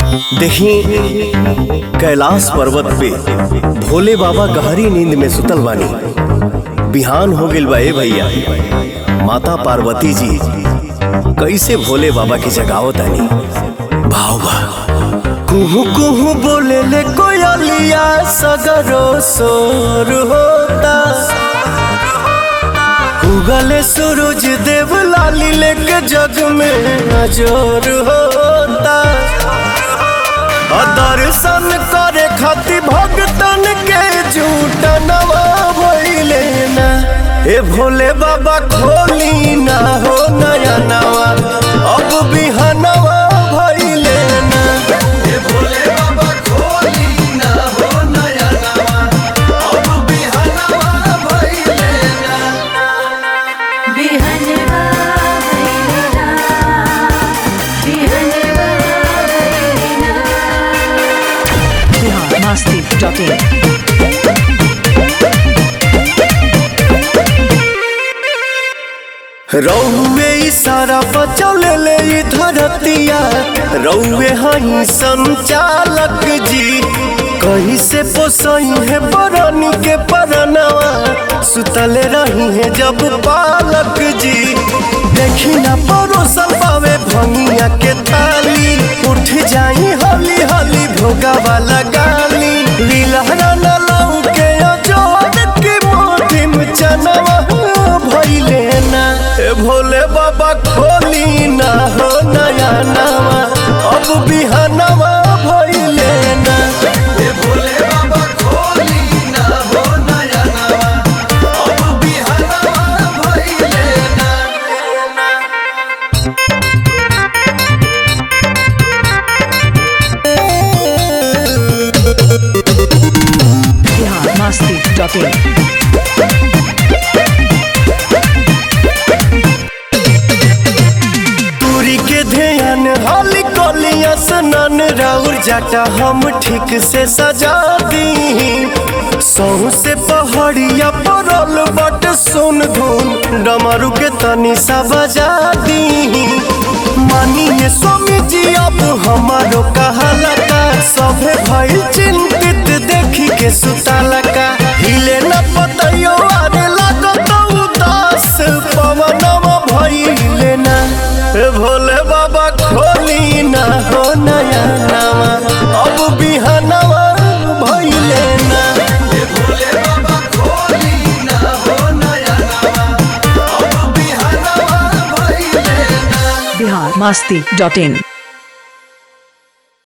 देखी कैलाश पर्वत पे भोले बाबा गहरी नींद में सुतल बानी। बिहान हो गइल बा ए भैया। माता पार्वती जी कैसे भोले बाबा की जगावत आनी। भाव बा कुहू कुहू बोले ले कोयलिया सगरो सोर होता। उगले सूरज देव लाली लेके जग में अजोर होता। दर्शन करे खातिर भक्तन के झूठा नवा भइले ना। ए भोले बाबा खोली ना हो नया नवा अब बिहनवा भइले ना। ए भोले बाबा खोली ना हो नया नवा अब बिहनवा भइले ना। बिहनवा भइले ना, बिहनवा भइले ना। biharmasti.in रौवे इशारा बचौले ले धरतिया। रौवे हई संचालक जी कहीं से पोसई है बरनी के परनवा। सुतले रही है जब पालक जी देखी ना परोसल पावे भंगिया के थाली। उठ जाई हली हली भोगा वाला गाली। लीलहरा न लाऊ के अजोर की मोटी में चनवा भइले ना। ए भोले बाबा खोली ना हो नया नवा अब बिहनवा भइले ना। ए भोले बाबा खोली ना हो नया नवा अब बिहनवा भइले ना। biharmasti.in दूरी के ध्यान हाली कोलिया सनन राउर जाटा हम ठीक से सजा दी। सहू से पहाड़िया परल बट सुन धुन डमरू के तनी सा बजा दी। मानिए स्वामी जी अब हमारो कहाला का सभे भइल चिंतित देखी के सुताला का। हिले न पतयो आने लागत उदास पवनवा भइले ना। ए भोले बाबा खोली ना हो नया नवा अब बिहनवा भइले ना। ए भोले बाबा खोली ना हो नया नवा अब बिहनवा भइले ना। biharmasti.in